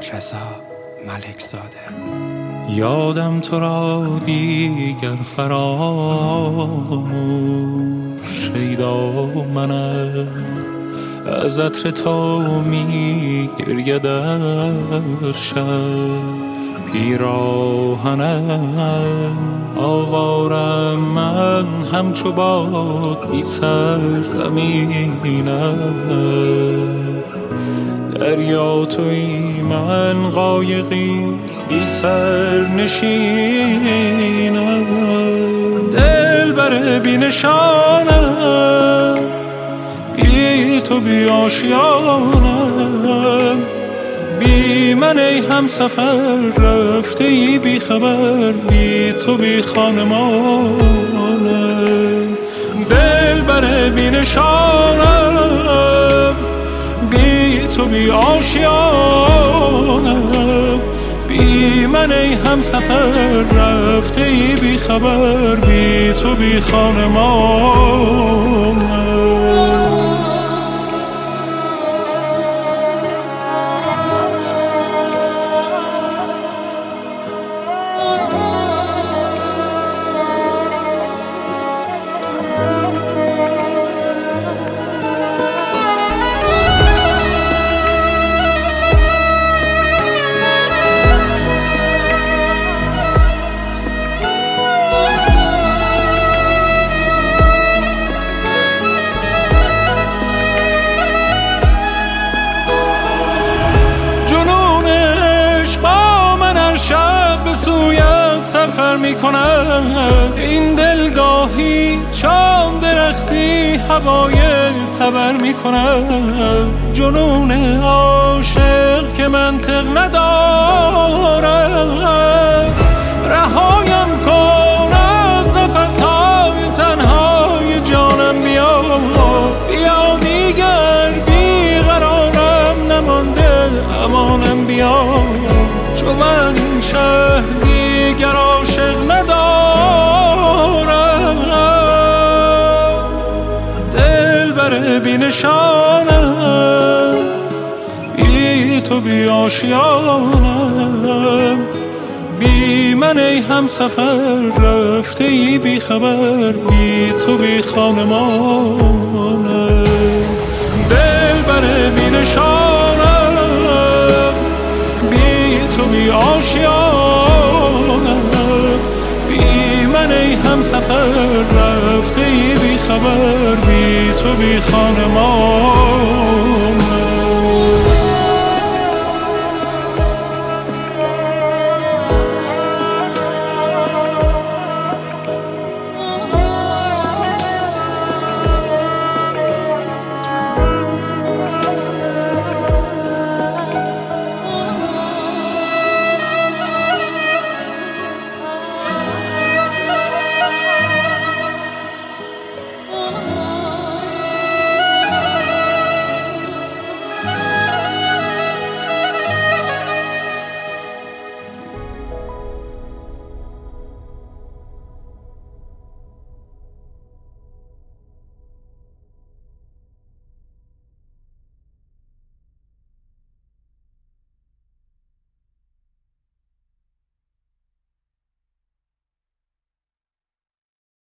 رضا ملکزاده. یادم تو را دیگر فراموش شیدا منم، از عطر تو می گریه در شب پیراهنم. آوارم من همچو باد بی سر زمینم، دریا توی من قایقی بی سر نشینم. دلبر بی نشانم، بی تو بی آشیانم، بی من ای همسفر رفته ای بی خبر، بی تو بی خانمانم. دلبر بی نشانم، بی تو بی آشیانم، بی من ای همسفر رفته ای بی خبر، بی تو بی خانمانم. سفر میکنم این دلگاهی، چام درختی هوای تبر میکنم. جنون عاشق که منطق ندارم، رهایم کن از نفسهای تنهای جانم. بیا بیا دیگر بیقرارم نمانده امانم. بیا چون من این شهر دیگر عاشق ندارم. دلبر بی نشانم، بی تو بی آشیانم، بی من ای همسفر رفته ای بی خبر، بی تو بی خانمانم. دلبر بی نشانم، بی تو بی آشیانم، بی من ای همسفر رفته ای بی خبر، بی تو بی خانمان.